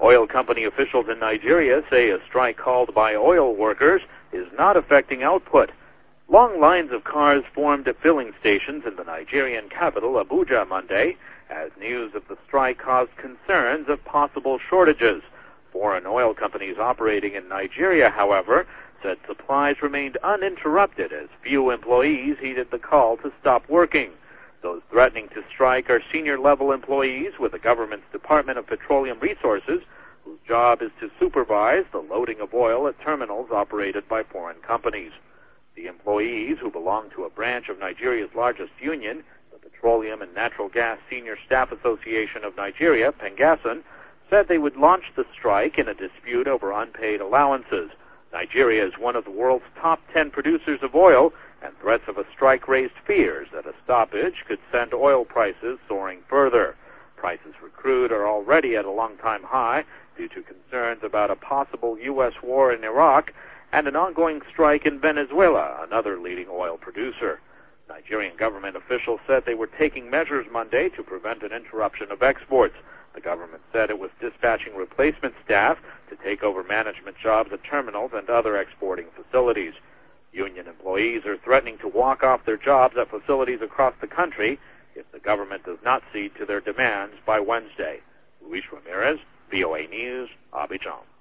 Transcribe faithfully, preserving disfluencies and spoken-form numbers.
Oil company officials in Nigeria say a strike called by oil workers is not affecting output. Long lines of cars formed at filling stations in the Nigerian capital, Abuja, Monday, as news of the strike caused concerns of possible shortages. Foreign oil companies operating in Nigeria, however, said supplies remained uninterrupted as few employees heeded the call to stop working. Those threatening to strike are senior-level employees with the government's Department of Petroleum Resources, whose job is to supervise the loading of oil at terminals operated by foreign companies. The employees, who belong to a branch of Nigeria's largest union, the Petroleum and Natural Gas Senior Staff Association of Nigeria, PENGASSAN, said they would launch the strike in a dispute over unpaid allowances. Nigeria is one of the world's top ten producers of oil, and threats of a strike raised fears that a stoppage could send oil prices soaring further. Prices for crude are already at a long-time high due to concerns about a possible U S war in Iraq and an ongoing strike in Venezuela, another leading oil producer. Nigerian government officials said they were taking measures Monday to prevent an interruption of exports. The government said it was dispatching replacement staff to take over management jobs at terminals and other exporting facilities. Union employees are threatening to walk off their jobs at facilities across the country if the government does not cede to their demands by Wednesday. Luis Ramirez, V O A News, Abidjan.